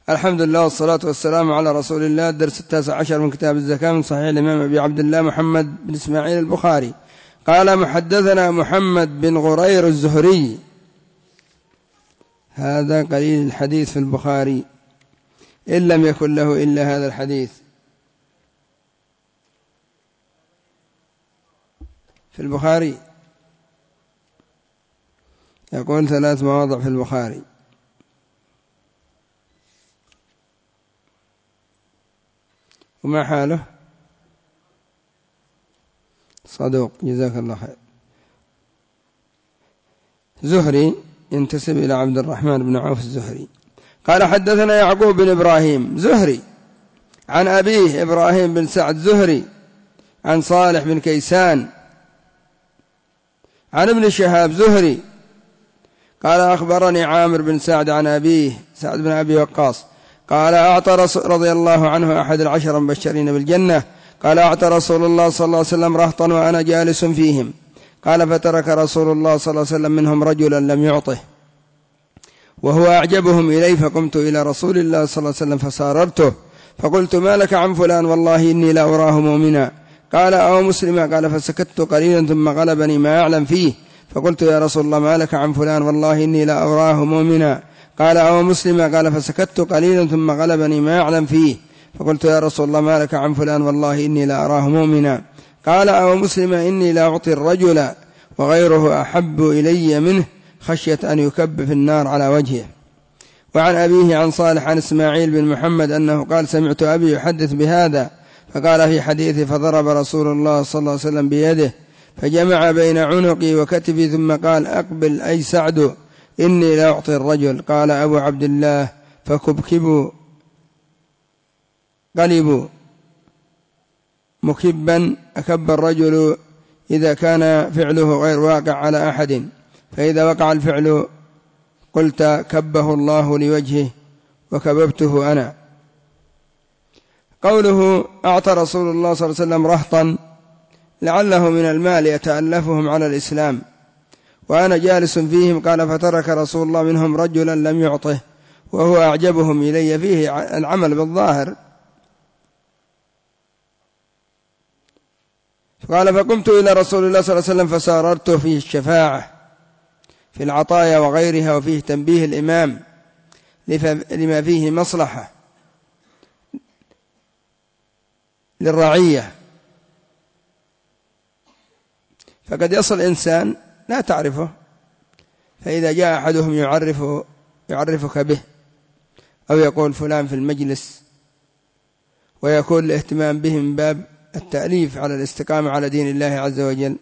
الحمد لله والصلاة والسلام على رسول الله. الدرس 19 من كتاب الزكاة من صحيح الإمام أبي عبد الله محمد بن إسماعيل البخاري. قال محدثنا محمد بن غرير الزهري، هذا قليل الحديث في البخاري إن لم يكن له إلا هذا الحديث في البخاري، يقول 3 مواضع في البخاري. وما حاله؟ صدوق، جزاك الله خير. زهري ينتسب إلى عبد الرحمن بن عوف الزهري. قال حدثنا يعقوب بن إبراهيم زهري عن أبيه إبراهيم بن سعد زهري عن صالح بن كيسان عن ابن شهاب زهري قال أخبرني عامر بن سعد عن أبيه سعد بن أبي وقاص قال أعطى رضي الله عنه أحد 10 مبشرين بالجنة، قال أعطى رسول الله صلى الله عليه وسلم رهطا وأنا جالس فيهم، قال فترك رسول الله صلى الله عليه وسلم منهم رجلا لم يعطه وهو أعجبهم إلي، فقمت إلى رسول الله صلى الله عليه وسلم فساررته فقلت ما لك عن فلان والله إني لا أراه مؤمنا، قال أو مسلما، قال فسكت قليلا ثم غلبني ما أعلم فيه فقلت يا رسول الله ما لك عن فلان والله إني لا أراه مؤمنا، قال أو مسلما، قال فسكت قليلا ثم غلبني ما أعلم فيه فقلت يا رسول الله ما لك عن فلان والله إني لا أراه مؤمنا، قال أو مسلما إني لا أعطي الرجل وغيره أحب إلي منه خشية أن يكب في النار على وجهه. وعن أبيه عن صالح عن إسماعيل بن محمد أنه قال سمعت أبي يحدث بهذا، فقال في حديثه فضرب رسول الله صلى الله عليه وسلم بيده فجمع بين عنقي وكتفي ثم قال أقبل أي سعد إني لا أعطي الرجل، قال أبو عبد الله فكبكبوا قلبوا مكبا أكب الرجل إذا كان فعله غير واقع على أحد، فإذا وقع الفعل قلت كبه الله لوجهه وكببته أنا. قوله أعطى رسول الله صلى الله عليه وسلم رهطا لعله من المال يتألفهم على الإسلام وأنا جالس فيهم، قال فترك رسول الله منهم رجلا لم يعطه وهو أعجبهم إلي، فيه العمل بالظاهر. قال فقمت إلى رسول الله صلى الله عليه وسلم فساررته، فيه الشفاعة في العطايا وغيرها، وفيه تنبيه الإمام لما فيه مصلحة للرعية، فقد يصل إنسان لا تعرفه فإذا جاء أحدهم يعرفك به أو يقول فلان في المجلس، ويكون الاهتمام به من باب التأليف على الاستقامة على دين الله عز وجل.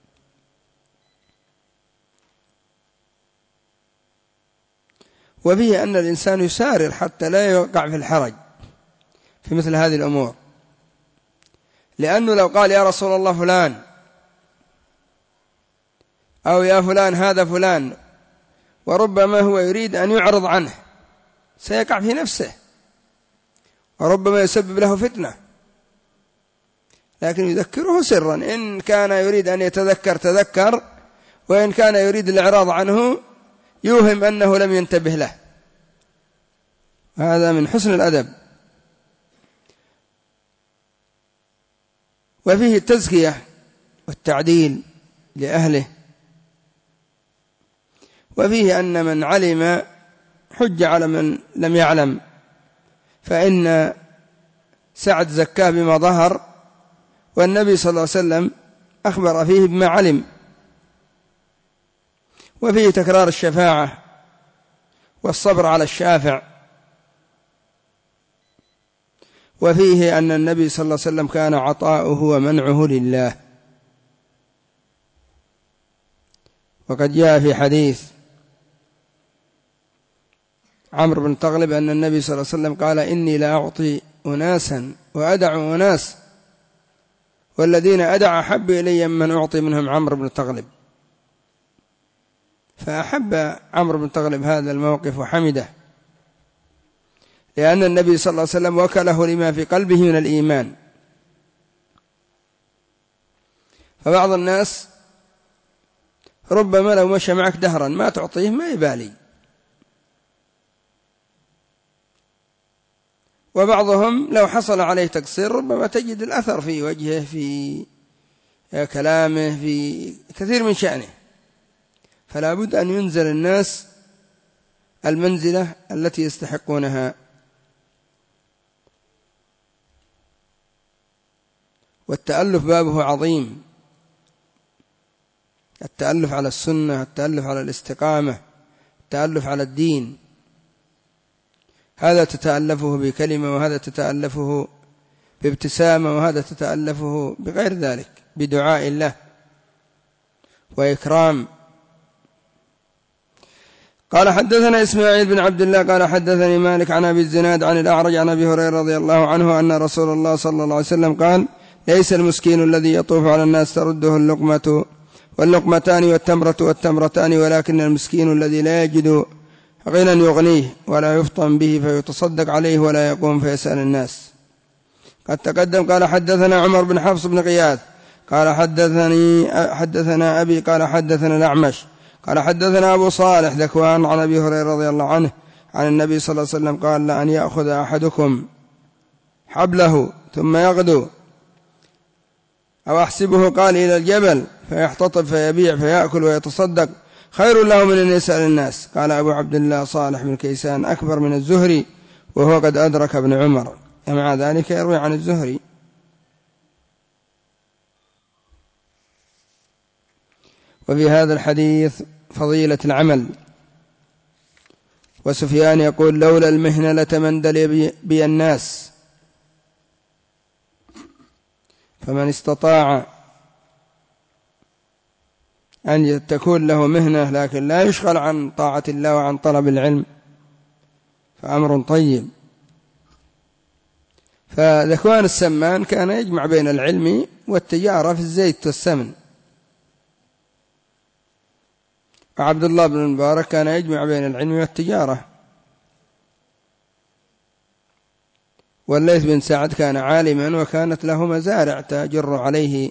وفيه أن الإنسان يسارر حتى لا يوقع في الحرج في مثل هذه الأمور، لأنه لو قال يا رسول الله فلان أو يا فلان هذا فلان وربما هو يريد أن يعرض عنه سيقع في نفسه وربما يسبب له فتنة، لكن يذكره سرا، إن كان يريد أن يتذكر تذكر، وإن كان يريد الإعراض عنه يوهم أنه لم ينتبه له. هذا من حسن الأدب. وفيه التزكية والتعديل لأهله، وفيه أن من علم حج على من لم يعلم، فإن سعد زكاه بما ظهر، والنبي صلى الله عليه وسلم أخبر فيه بما علم. وفيه تكرار الشفاعة والصبر على الشافع، وفيه أن النبي صلى الله عليه وسلم كان عطاؤه ومنعه لله. وقد جاء في حديث عمرو بن تغلب أن النبي صلى الله عليه وسلم قال إني لا أعطي أناسا وأدع أناس والذين أدع أحب إلي من أعطي منهم عمرو بن تغلب، فأحب عمرو بن تغلب هذا الموقف وحمده، لأن النبي صلى الله عليه وسلم وكله لما في قلبه من الإيمان. فبعض الناس ربما لو مشى معك دهرا ما تعطيه ما يبالي، وبعضهم لو حصل عليه تقصير ربما تجد الأثر في وجهه، في كلامه، في كثير من شأنه. فلا بد أن ينزل الناس المنزلة التي يستحقونها. والتألف بابه عظيم، التألف على السنة، التألف على الاستقامة، التألف على الدين. هذا تتألفه بكلمة، وهذا تتألفه بابتسامة، وهذا تتألفه بغير ذلك، بدعاء الله وإكرام. قال حدثنا إسماعيل بن عبد الله قال حدثني مالك عن أبي الزناد عن الأعرج عن أبي هريرة رضي الله عنه أن رسول الله صلى الله عليه وسلم قال: ليس المسكين الذي يطوف على الناس ترده اللقمة واللقمتان والتمرة والتمرتان، ولكن المسكين الذي لا يجد غنى يغنيه ولا يفطن به فيتصدق عليه ولا يقوم فيسأل الناس. قد تقدم. قال حدثنا عمر بن حفص بن غياث قال حدثنا أبي قال حدثنا الأعمش قال حدثنا أبو صالح ذكوان عن أبي هريرة رضي الله عنه عن النبي صلى الله عليه وسلم قال: لأن يأخذ أحدكم حبله ثم يغدو، أو أحسبه قال إلى الجبل فيحتطب فيبيع فيأكل ويتصدق، خير له من أن يسأل الناس. قال أبو عبد الله صالح بن كيسان أكبر من الزهري وهو قد أدرك ابن عمر، ومع ذلك يروي عن الزهري. وفي هذا الحديث فضيلة العمل. وسفيان يقول: لولا المهنة لتمندل بي الناس، فمن استطاع أن تكون له مهنة لكن لا يشغل عن طاعة الله وعن طلب العلم فأمر طيب. فذكوان السمان كان يجمع بين العلم والتجارة في الزيت والسمن، وعبد الله بن المبارك كان يجمع بين العلم والتجارة، والليث بن سعد كان عالما وكانت له مزارع تجر عليه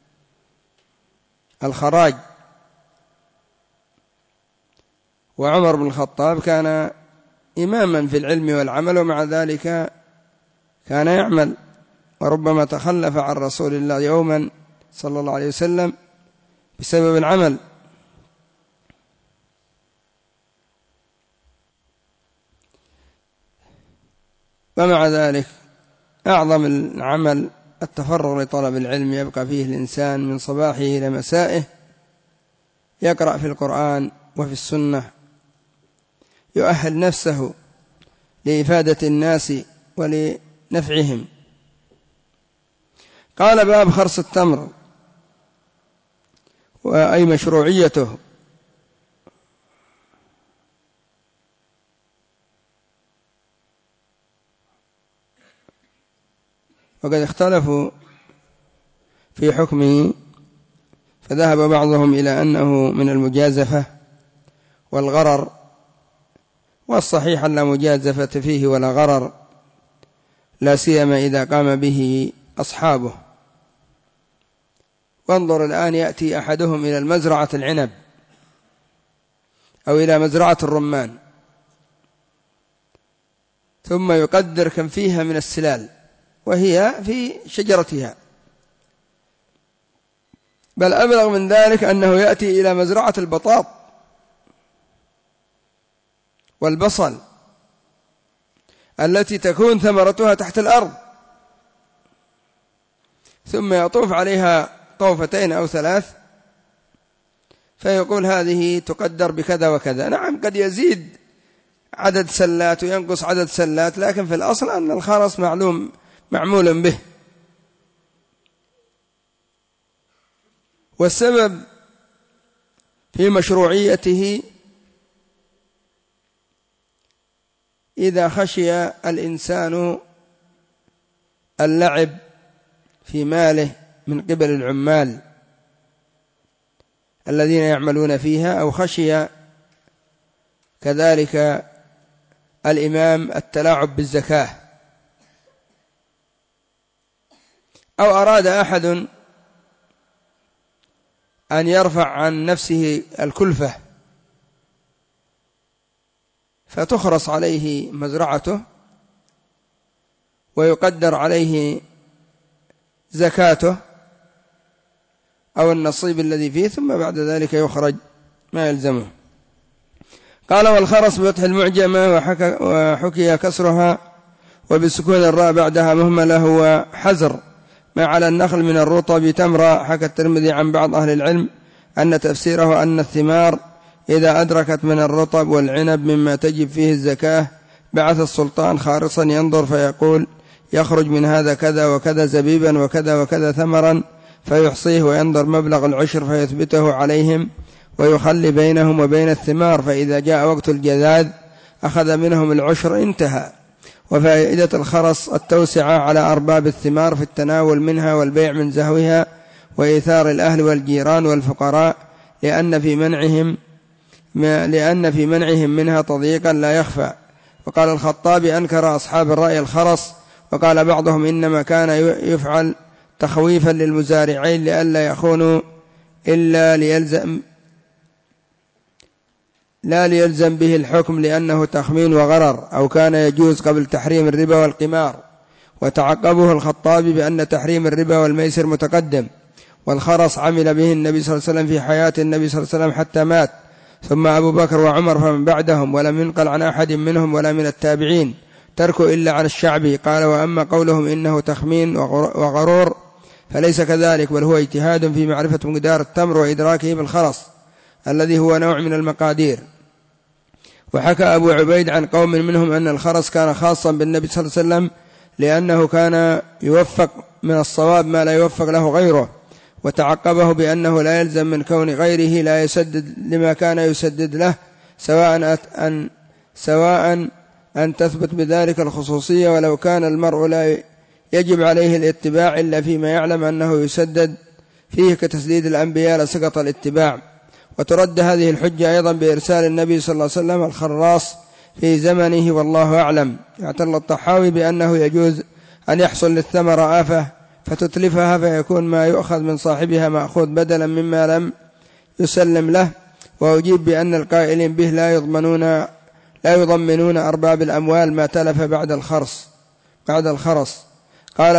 الخراج، وعمر بن الخطاب كان إماما في العلم والعمل، ومع ذلك كان يعمل، وربما تخلف عن رسول الله يوما صلى الله عليه وسلم بسبب العمل. ومع ذلك أعظم العمل التفرغ لطلب العلم، يبقى فيه الإنسان من صباحه إلى مسائه يقرأ في القرآن وفي السنة، يؤهل نفسه لإفادة الناس ولنفعهم. قال: باب خرص التمر، وأي مشروعيته. وقد اختلفوا في حكمه، فذهب بعضهم إلى أنه من المجازفة والغرر، والصحيح أن لا مجازفة فيه ولا غرر، لا سيما إذا قام به أصحابه. وانظر الآن يأتي أحدهم إلى المزرعة العنب أو إلى مزرعة الرمان، ثم يقدر كم فيها من السلال وهي في شجرتها، بل أبلغ من ذلك أنه يأتي إلى مزرعة البطاط والبصل التي تكون ثمرتها تحت الأرض، ثم يطوف عليها طوفتين أو ثلاث فيقول هذه تقدر بكذا وكذا. نعم، قد يزيد عدد سلات وينقص عدد سلات، لكن في الأصل أن الخرص معمول به. والسبب في مشروعيته إذا خشي الإنسان اللعب في ماله من قبل العمال الذين يعملون فيها، أو خشي كذلك الإمام التلاعب بالزكاة، أو أراد أحد أن يرفع عن نفسه الكلفة فتخرص عليه مزرعته، ويقدر عليه زكاته أو النصيب الذي فيه، ثم بعد ذلك يخرج ما يلزمه. قال: والخرص بفتح المعجمة وحكي كسرها وبسكون الراء بعدها مهملة هو حزر ما على النخل من الرطب تمرة. حكى الترمذي عن بعض أهل العلم أن تفسيره أن الثمار إذا أدركت من الرطب والعنب مما تجب فيه الزكاة بعث السلطان خارصا ينظر فيقول: يخرج من هذا كذا وكذا زبيبا وكذا وكذا ثمرا، فيحصيه وينظر مبلغ العشر فيثبته عليهم ويخلي بينهم وبين الثمار، فإذا جاء وقت الجذاذ أخذ منهم العشر، انتهى. وفائدة الخرص التوسعة على أرباب الثمار في التناول منها والبيع من زهوها وإيثار الأهل والجيران والفقراء، لأن في منعهم منها تضييقا لا يخفى. وقال الخطابي: أنكر أصحاب الرأي الخرص، وقال بعضهم إنما كان يفعل تخويفا للمزارعين لئلا يخونوا إلا لا ليلزم به الحكم لأنه تخمين وغرر، أو كان يجوز قبل تحريم الربا والقمار. وتعقبه الخطابي بأن تحريم الربا والميسر متقدم، والخرص عمل به النبي صلى الله عليه وسلم في حياة النبي صلى الله عليه وسلم حتى مات، ثم أبو بكر وعمر فمن بعدهم، ولم ينقل عن أحد منهم ولا من التابعين تركوا إلا عن الشعبي. قال: وأما قولهم إنه تخمين وغرور فليس كذلك، بل هو اجتهاد في معرفة مقدار التمر وإدراكه بالخرص الذي هو نوع من المقادير. وحكى أبو عبيد عن قوم منهم أن الخرص كان خاصا بالنبي صلى الله عليه وسلم لأنه كان يوفق من الصواب ما لا يوفق له غيره، وتعقبه بأنه لا يلزم من كون غيره لا يسدد لما كان يسدد له، سواء أن تثبت بذلك الخصوصية، ولو كان المرء لا يجب عليه الاتباع إلا فيما يعلم أنه يسدد فيه كتسديد الأنبياء لسقط الاتباع. وترد هذه الحجة أيضا بإرسال النبي صلى الله عليه وسلم الخراص في زمنه، والله أعلم. اعتل الطحاوي بأنه يجوز أن يحصل للثمرة آفة فتتلفها فيكون ما يؤخذ من صاحبها مأخوذ بدلا مما لم يسلم له، وأجيب بأن القائلين به لا يضمنون أرباب الأموال ما تلف بعد الخرص. قال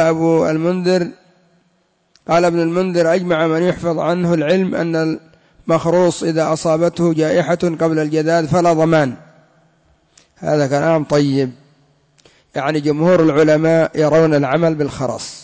ابن المنذر: أجمع من يحفظ عنه العلم أن المخروص إذا أصابته جائحة قبل الجذاذ فلا ضمان. هذا كلام طيب، يعني جمهور العلماء يرون العمل بالخرص،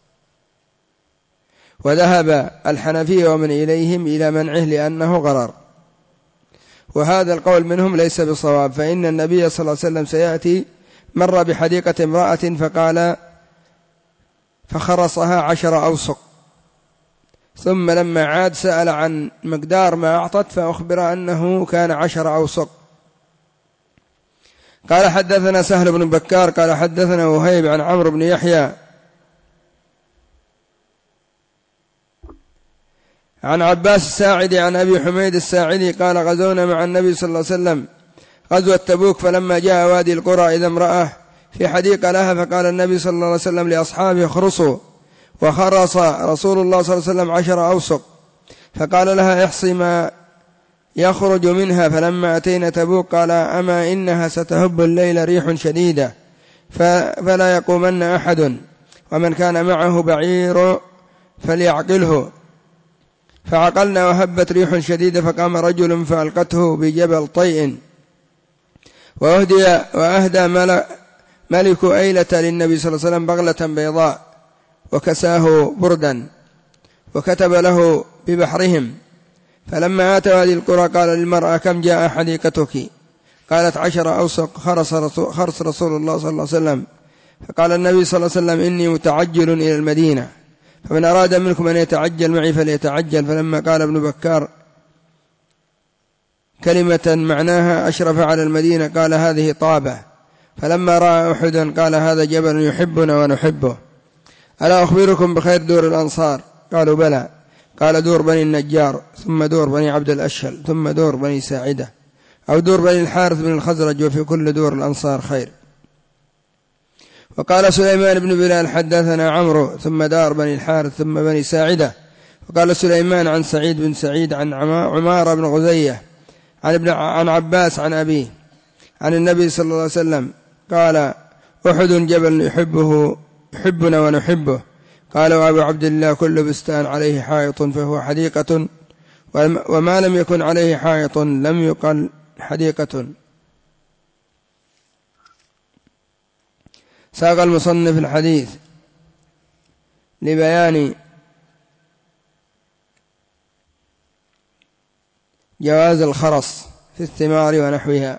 وذهب الحنفية ومن إليهم إلى منعه لأنه غرر، وهذا القول منهم ليس بصواب، فإن النبي صلى الله عليه وسلم سيأتي مر بحديقة امرأة فخرصها 10 أوسق، ثم لما عاد سأل عن مقدار ما أعطت فأخبر أنه كان 10 أوسق. قال: حدثنا سهل بن بكار قال حدثنا وهيب عن عمرو بن يحيى عن عباس الساعدي عن أبي حميد الساعدي قال: غزونا مع النبي صلى الله عليه وسلم غزوة تبوك، فلما جاء وادي القرى إذا امرأة في حديقة لها، فقال النبي صلى الله عليه وسلم لأصحابه: اخرصوا. وخرص رسول الله صلى الله عليه وسلم 10 أوسق، فقال لها: احصي ما يخرج منها. فلما أتينا تبوك قال: أما إنها ستهب الليل ريح شديدة فلا يقومن أحد، ومن كان معه بعير فليعقله. فعقلنا وهبت ريح شديدة، فقام رجل فألقته بجبل طيء، وأهدى ملك أيلة للنبي صلى الله عليه وسلم بغلة بيضاء، وكساه بردا، وكتب له ببحرهم. فلما آتوا هذه القرى قال للمرأة: كم جاء حديقتك؟ قالت: 10 أوسق خرص رسول الله صلى الله عليه وسلم. فقال النبي صلى الله عليه وسلم: إني متعجل إلى المدينة، فمن أراد منكم أن يتعجل معي فليتعجل. فلما قال ابن بكار كلمة معناها أشرف على المدينة قال: هذه طابة. فلما رأى أحدا قال: هذا جبل يحبنا ونحبه، ألا أخبركم بخير دور الأنصار؟ قالوا: بلى. قال: دور بني النجار، ثم دور بني عبد الأشهل، ثم دور بني ساعدة، أو دور بني الحارث بن الخزرج، وفي كل دور الأنصار خير. وقال سليمان بن بلال: حدثنا عمرو، ثم دار بني الحارث، ثم بني ساعدة. وقال سليمان عن سعيد بن سعيد عن عمارة بن غزية عن عباس عن أبيه عن النبي صلى الله عليه وسلم قال: أحد جبل يحبنا ونحبه. قال وأبو عبد الله كل بستان عليه حائط فهو حديقة، وما لم يكن عليه حائط لم يقل حديقة. ساق المصنف الحديث لبيان جواز الخرص في الثمار ونحوها،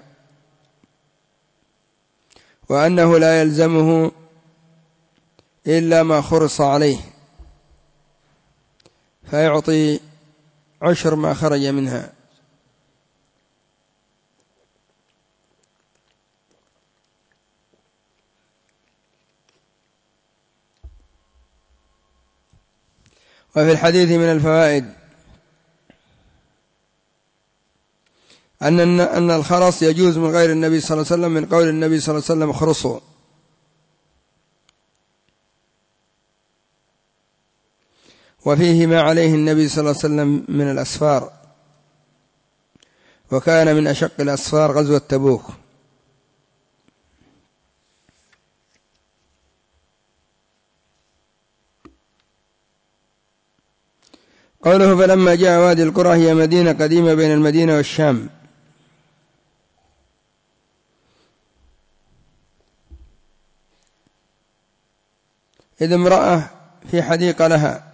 وأنه لا يلزمه إلا ما خرص عليه فيعطي عشر ما خرج منها. وفي الحديث من الفوائد أن الخرص يجوز من غير النبي صلى الله عليه وسلم، من قول النبي صلى الله عليه وسلم اخرصوا. وفيه ما عليه النبي صلى الله عليه وسلم من الأسفار، وكان من أشق الأسفار غزوة تبوك. قوله فلما جاء وادي القرى هي مدينة قديمة بين المدينة والشام. إذ امرأة في حديقة لها،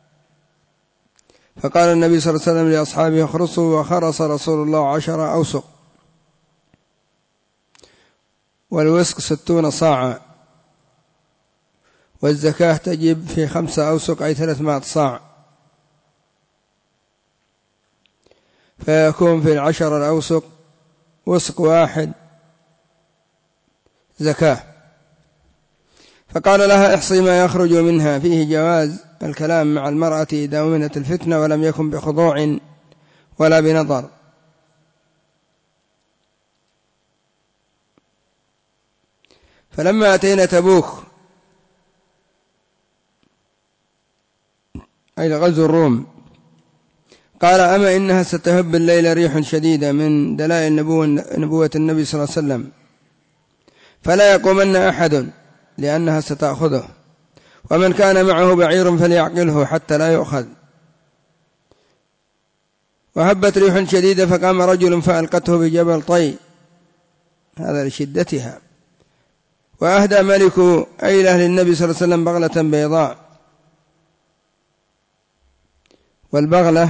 فقال النبي صلى الله عليه وسلم لأصحابه اخرصوا، وخرص رسول الله 10 أوسق، والوسق 60 صاعا، والزكاة تجب في 5 أوسق أي 300 صاع، فيكون في 10 الأوسق وسق واحد زكاة. فقال لها احصي ما يخرج منها. فيه جواز الكلام مع المرأة إذا أمنت الفتنة ولم يكن بخضوع ولا بنظر. فلما أتينا تبوك أي لغزو الروم، قال أما إنها ستهب الليل ريح شديدة من دلائل نبوة النبي صلى الله عليه وسلم، فلا يقومن أحد لأنها ستأخذه، ومن كان معه بعير فليعقله حتى لا يؤخذ. وهبت ريح شديدة فقام رجل فألقته بجبل طي، هذا لشدتها. وأهدى ملك أيلة للنبي صلى الله عليه وسلم بغلة بيضاء، والبغلة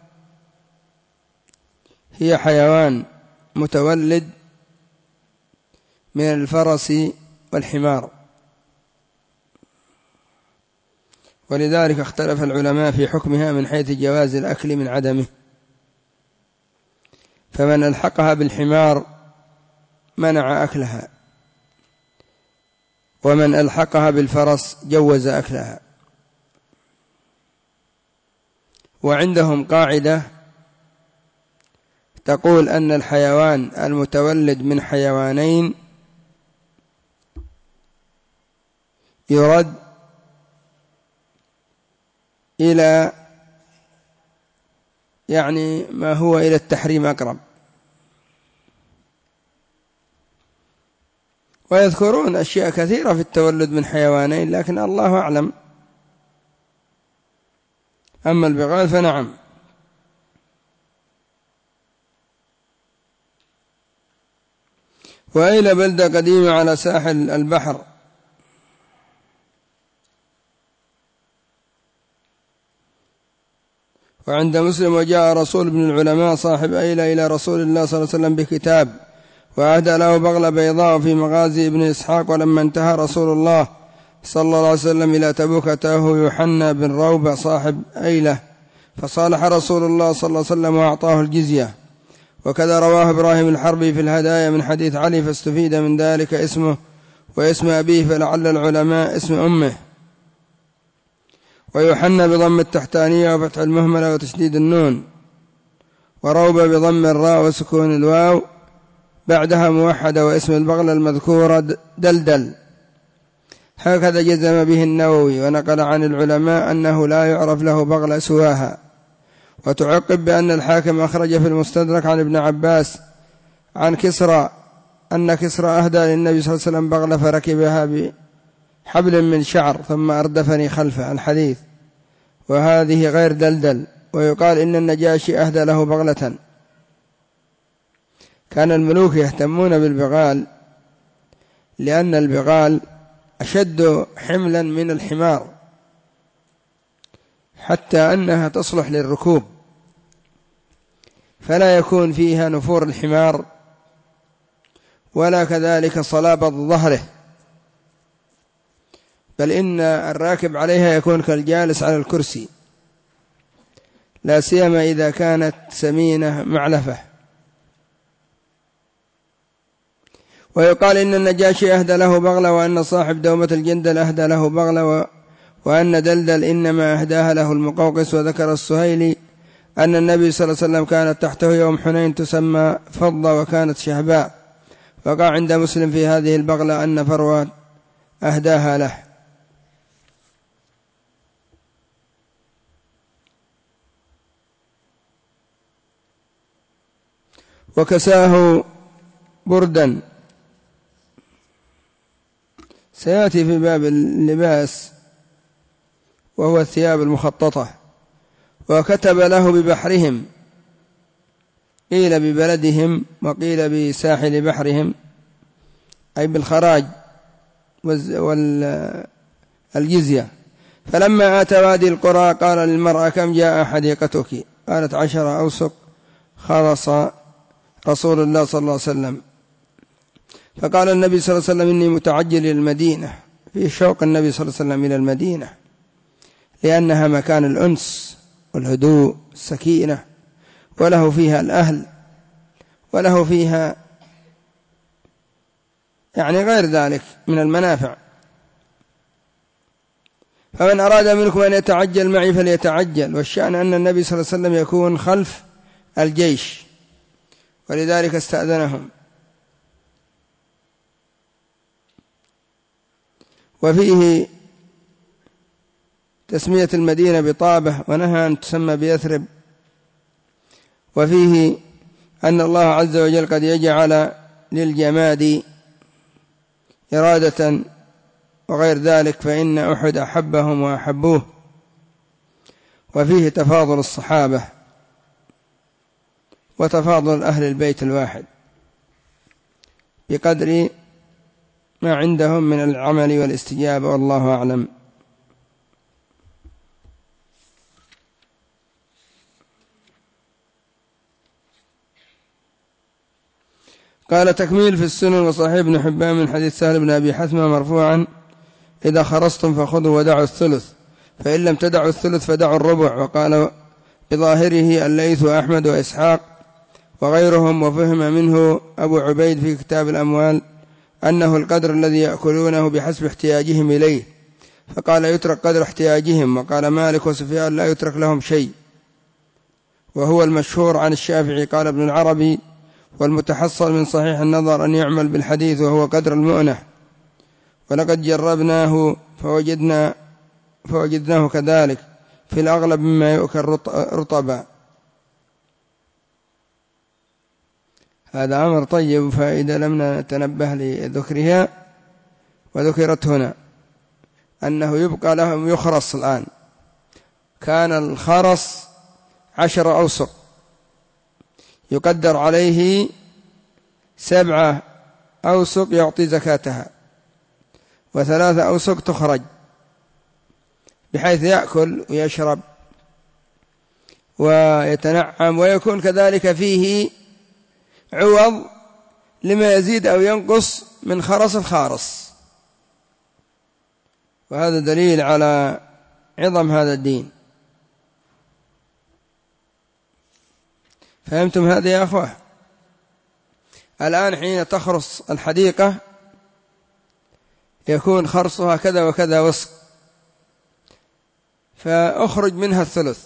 هي حيوان متولد من الفرس والحمار، ولذلك اختلف العلماء في حكمها من حيث جواز الأكل من عدمه. فمن ألحقها بالحمار منع أكلها، ومن ألحقها بالفرس جوز أكلها. وعندهم قاعدة تقول أن الحيوان المتولد من حيوانين يرد إلى ما هو إلى التحريم أقرب. ويذكرون أشياء كثيرة في التولد من حيوانين، لكن الله أعلم. أما البغال فنعم. وأيلة بلدة قديمة على ساحل البحر، وعند مسلم وجاء رسول بن العلماء صاحب أيلة إلى رسول الله صلى الله عليه وسلم بكتاب، وأهدى له بغلة بيضاء في مغازي ابن إسحاق. ولما انتهى رسول الله صلى الله عليه وسلم إلى تبوك أتاه يوحنا بن روبة صاحب أيلة، فصالح رسول الله صلى الله عليه وسلم وأعطاه الجزية. وكذا رواه إبراهيم الحربي في الهدايا من حديث علي، فاستفيد من ذلك اسمه واسم أبيه، فلعل العلماء اسم أمه. ويوحنا بضم التحتانية وفتح المهملة وتشديد النون، وروبة بضم الراء وسكون الواو بعدها موحدة، واسم البغلة المذكورة دلدل. هكذا جزم به النووي، ونقل عن العلماء أنه لا يعرف له بغلة سواها. وتعقب بأن الحاكم أخرج في المستدرك عن ابن عباس عن كسرى أن كسرى أهدى للنبي صلى الله عليه وسلم بغلة فركبها بحبل من شعر ثم أردفني خلفه، الحديث. وهذه غير دلدل. ويقال إن النجاشي أهدى له بغلة. كان الملوك يهتمون بالبغال لأن البغال أشد حملا من الحمار، حتى أنها تصلح للركوب، فلا يكون فيها نفور الحمار ولا كذلك صلابة ظهره، بل إن الراكب عليها يكون كالجالس على الكرسي، لا سيما إذا كانت سمينة معلفة. ويقال إن النجاشي أهدى له بغلة، وأن صاحب دومة الجندل أهدى له بغلة، وأن دلدل إنما أهداها له المقوقس. وذكر السهيلي أن النبي صلى الله عليه وسلم كانت تحته يوم حنين تسمى فضة وكانت شهباء. وقع عند مسلم في هذه البغلة أن فروة أهداها له. وكساه بردا، سيأتي في باب اللباس وهو الثياب المخططة. وكتب له ببحرهم، قيل ببلدهم وقيل بساحل بحرهم، أي بالخراج والجزية. فلما آتى وادي القرى قال للمرأة: كم جاء حديقتك؟ قالت: 10 أوسق خلص رسول الله صلى الله عليه وسلم. فقال النبي صلى الله عليه وسلم: إني متعجل إلى المدينة. في شوق النبي صلى الله عليه وسلم إلى المدينة لأنها مكان الأنس والهدوء السكينة، وله فيها الأهل، وله فيها يعني غير ذلك من المنافع. فمن أراد منكم أن يتعجل معي فليتعجل. والشأن أن النبي صلى الله عليه وسلم يكون خلف الجيش، ولذلك استأذنهم. وفيه تسمية المدينة بطابة، ونهى أن تسمى بيثرب. وفيه أن الله عز وجل قد يجعل للجماد إرادة وغير ذلك، فإن أحد أحبهم وأحبوه. وفيه تفاضل الصحابة وتفاضل أهل البيت الواحد بقدر ما عندهم من العمل والاستجابة، والله أعلم. قال: تكميل في السنن. وصحيح ابن حبان من حديث سهل بن أبي حثمة مرفوعا: إذا خرصتم فخذوا ودعوا الثلث، فإن لم تدعوا الثلث فدعوا الربع. وقال بظاهره الليث وأحمد وإسحاق وغيرهم. وفهم منه أبو عبيد في كتاب الأموال أنه القدر الذي يأكلونه بحسب احتياجهم إليه، فقال: يترك قدر احتياجهم. وقال مالك وسفيان: لا يترك لهم شيء، وهو المشهور عن الشافعي. قال ابن العربي: والمتحصل من صحيح النظر أن يعمل بالحديث وهو قدر المؤنة، ولقد جربناه فوجدناه كذلك في الأغلب مما يؤكل رطبا. هذا أمر طيب، فإذا لم نتنبه لذكرها وذكرت هنا أنه يبقى لهم يخرص. الآن كان الخرص 10 أوسق، يقدر عليه 7 أوسق يعطي زكاتها، و3 أوسق تخرج، بحيث يأكل ويشرب ويتنعم، ويكون كذلك فيه عوض لما يزيد أو ينقص من خرص الخارص. وهذا دليل على عظم هذا الدين. فهمتم هذا يا أخوة؟ الآن حين تخرص الحديقة يكون خرصها كذا وكذا وسق، فأخرج منها الثلث،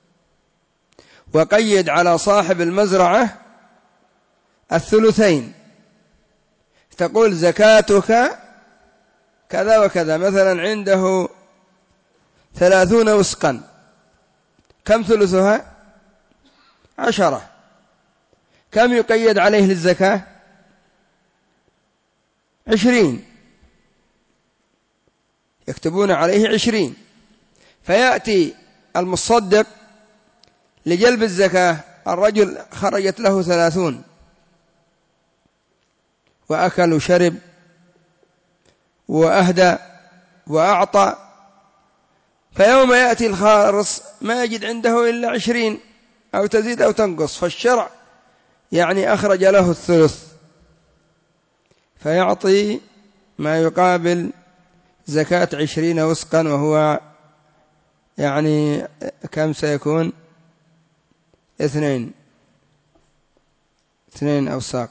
وقيد على صاحب المزرعة الثلثين، تقول زكاتك كذا وكذا. مثلا عنده 30 وسقا، كم ثلثها؟ 10. كم يقيد عليه للزكاة؟ 20، يكتبون عليه 20. فيأتي المصدق لجلب الزكاة، الرجل خرجت له 30 وأكل وشرب وأهدى وأعطى، فيوم يأتي الخارص ما يجد عنده إلا 20 أو تزيد أو تنقص، فالشرع يعني أخرج له الثلث، فيعطي ما يقابل زكاة 20 وسقا، وهو يعني كم سيكون؟ 2 أوساق.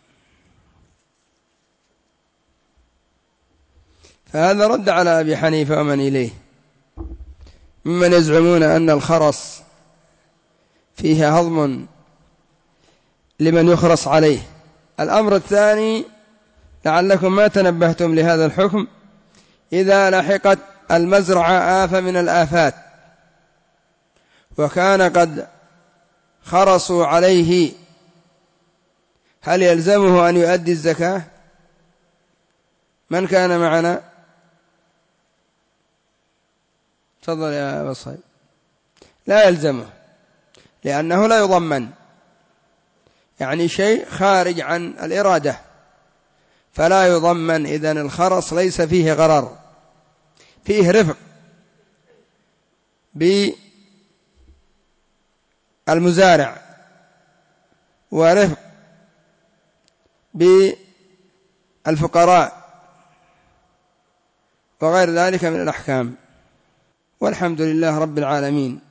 فهذا رد على أبي حنيفة ومن إليه ممن يزعمون أن الخرص فيه هضم لمن يخرص عليه. الأمر الثاني، لعلكم ما تنبهتم لهذا الحكم، إذا لحقت المزرعة آفة من الآفات وكان قد خرصوا عليه، هل يلزمه أن يؤدي الزكاة؟ من كان معنا؟ تفضل يا أبا صهيب. لا يلزمه، لأنه لا يضمن، يعني شيء خارج عن الإرادة فلا يضمن. إذن الخرص ليس فيه غرر، فيه رفق بالمزارع ورفق بالفقراء وغير ذلك من الأحكام. والحمد لله رب العالمين.